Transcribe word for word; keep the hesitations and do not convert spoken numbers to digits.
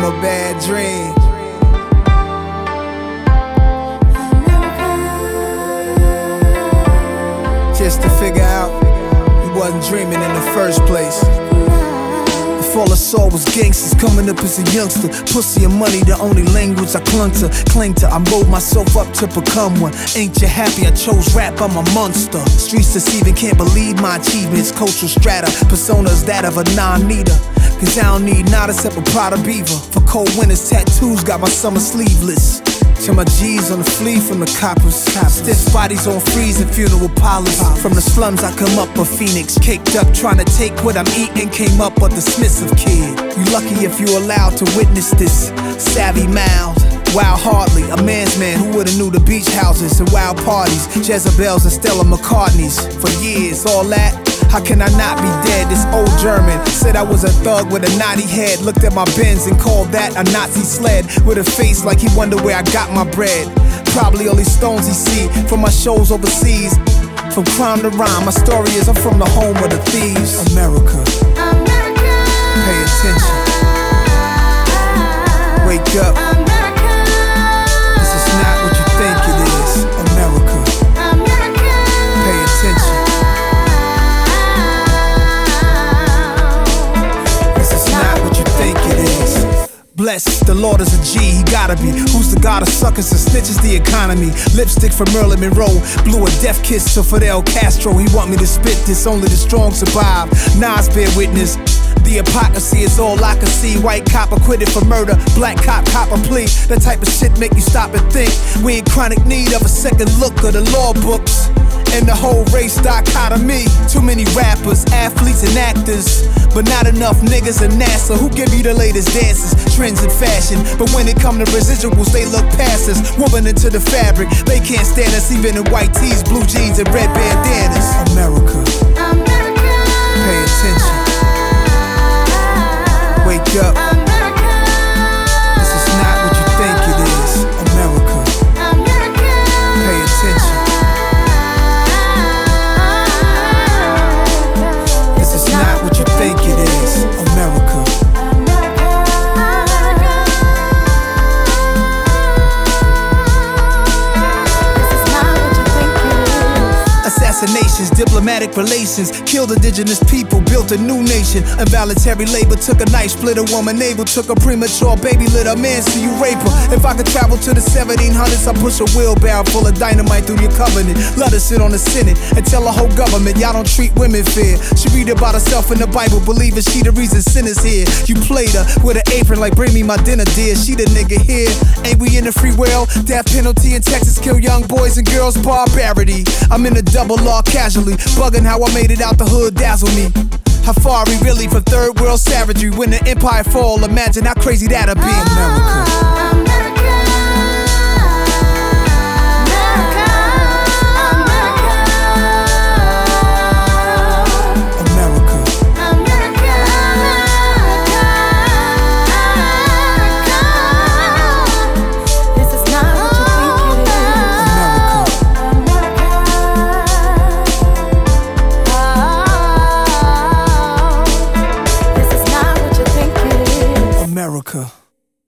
a bad dream. Just to figure out you wasn't dreaming in the first place. If all I saw was gangsters coming up as a youngster, pussy and money the only language I clung to, cling to. I mold myself up to become one. Ain't you happy I chose rap? I'm a monster. Streets deceiving, can't believe my achievements. Cultural strata, personas that of a non-neater. Cause I don't need not except a Prada Beaver. For cold winters, tattoos got my summer sleeveless. To my G's on the flee from the coppers. Stiff bodies on freeze and funeral parlors. From the slums I come up a phoenix, caked up trying to take what I'm eating. Came up a dismissive kid. You lucky if you allowed to witness this. Savvy mouth, wild hardly, a man's man who would've knew the beach houses and wild parties, Jezebels and Stella McCartneys. For years, all that, how can I not be dead? This old German said I was a thug with a naughty head. Looked at my Benz and called that a Nazi sled. With a face like he wondered where I got my bread. Probably only stones he see from my shows overseas. From crime to rhyme, my story is I'm from the home of the thieves. America, America, pay attention. Wake up, America, this is not what you think it is. America, America, pay attention. This is not what you think it is. Blessed, the Lord is a G, he gotta be. Who's the god of suckers and snitches the economy? Lipstick for Marilyn Monroe, blew a death kiss to Fidel Castro. He want me to spit this, only the strong survive. Nas bear witness. The hypocrisy is all I can see. White cop acquitted for murder, black cop cop a plea. That type of shit make you stop and think. We in chronic need of a second look of the law books. And the whole race dichotomy. Too many rappers, athletes and actors, but not enough niggas in NASA who give you the latest dances, trends and fashion. But when it come to residuals, they look past us. Woven into the fabric, they can't stand us even in white tees, blue jeans and red bandanas. America, America, pay attention. Wake up, America, this is not what you think it is. America, America, pay attention. This is not what you think it is. America, assassinations, diplomatic relations, killed indigenous people, built a new nation. Involuntary labor took a knife, split a woman navel, took a premature baby, lit a man, so you rape her. If I could travel to the seventeen hundreds, I'd push a wheelbarrow full of dynamite through your covenant. Let her sit on the Senate and tell the whole government y'all don't treat women fair. She read about herself in the Bible, believing she the reason sin is here. You played her with an apron like bring me my dinner, dear. She the nigga here. Ain't we in the free world? Death penalty in Texas kill young boys and girls, barbarity. I'm in a double law casually, bugging how I made it out the hood dazzle me. How far are we really from third world savagery? When the empire fall, imagine how crazy that'll be. America,